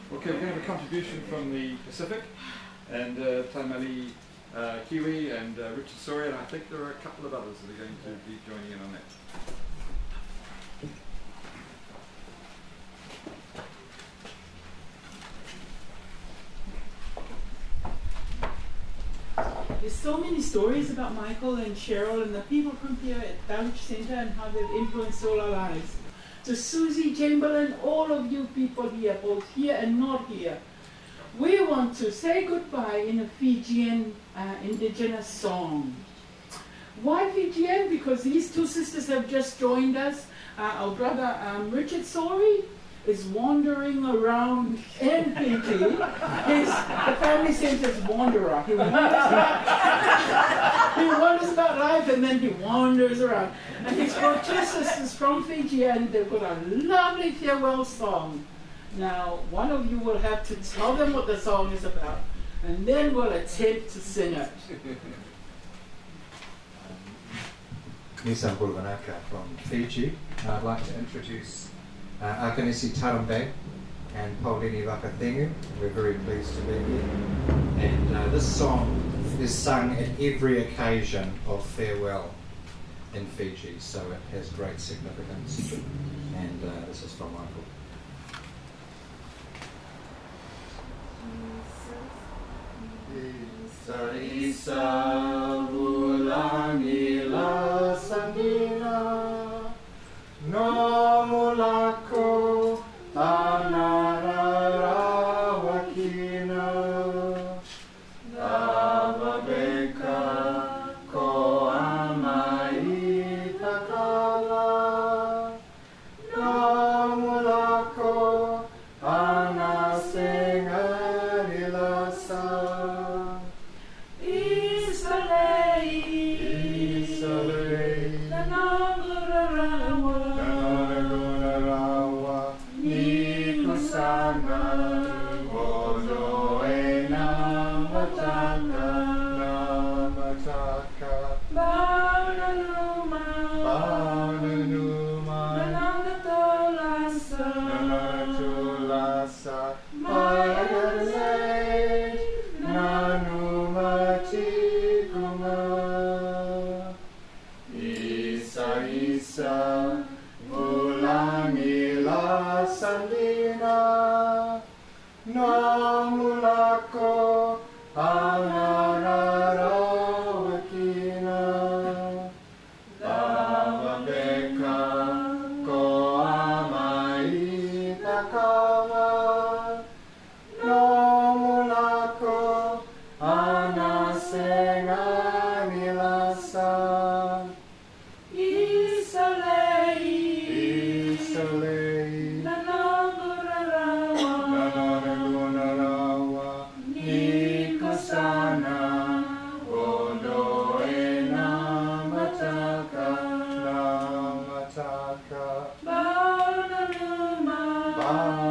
Okay, we're going to have a contribution from the Pacific, and Taimali Kiwi and Richard Soria, and I think there are a couple of others that are going to be joining in on that. There's so many stories about Michael and Cheryl and the people from here at Dulwich Centre and how they've influenced all our lives. To Susie Chamberlain, all of you people here, both here and not here, we want to say goodbye in a Fijian indigenous song. Why Fijian? Because these two sisters have just joined us. Our brother Richard Sori is wandering around in Fiji. The family centre's wanderer. He wanders about life and then he wanders around. And he's got two sisters from Fiji and they've got a lovely farewell song. Now, one of you will have to tell them what the song is about and then we'll attempt to sing it. Nisam Bulvanaka from Fiji. I'd like to introduce Akanisi Tarambe and Paulini Vakathengu. We're very pleased to be here. And this song is sung at every occasion of farewell in Fiji, so it has great significance. And this is from Michael. Isa isa bulangila sandina no mulako tanarara wakina davabeka ko amai takala no mulako anasengarilasa Sandina no mulako anarara wakina davabeka ko amai takawa no mulako anasenganilasa Bye.